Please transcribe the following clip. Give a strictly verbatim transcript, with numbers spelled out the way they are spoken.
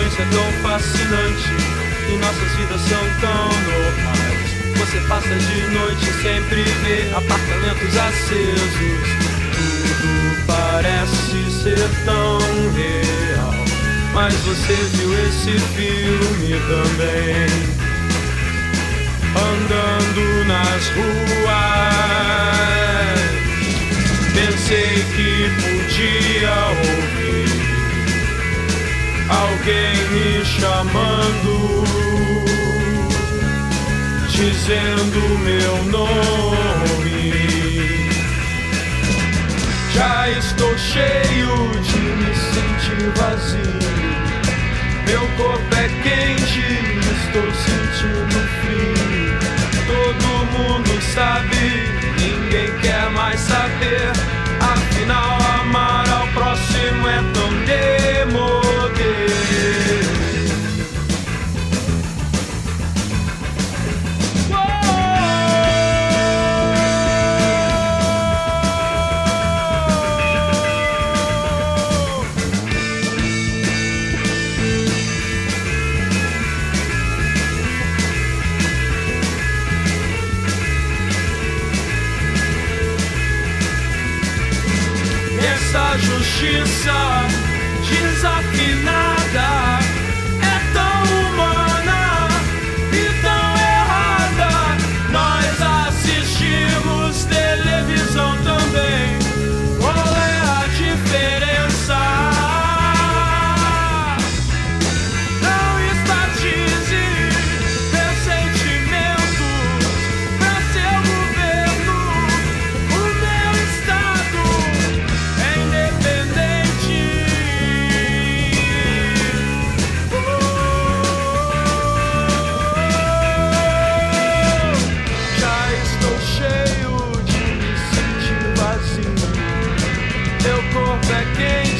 silêncio é tão fascinante e nossas vidas são tão normais. Você passa de noite e sempre vê apartamentos acesos. Tudo parece ser tão real, mas você viu esse filme também. Andando nas ruas, pensei que podia ouvir alguém me chamando, dizendo meu nome. Já estou cheio de me sentir vazio. Meu corpo é quente, estou sentindo frio. Todo mundo sabe, ninguém quer mais saber. Afinal, amar ao próximo é tão demodê. Essa justiça desafinada é tão humana e tão errada. Nós assistimos televisão também. Qual é a diferença? Não estatize meus sentimentos pra seu governo. O meu estado é independente. Oh, já estou cheio de me sentir vazio. Meu corpo é quente.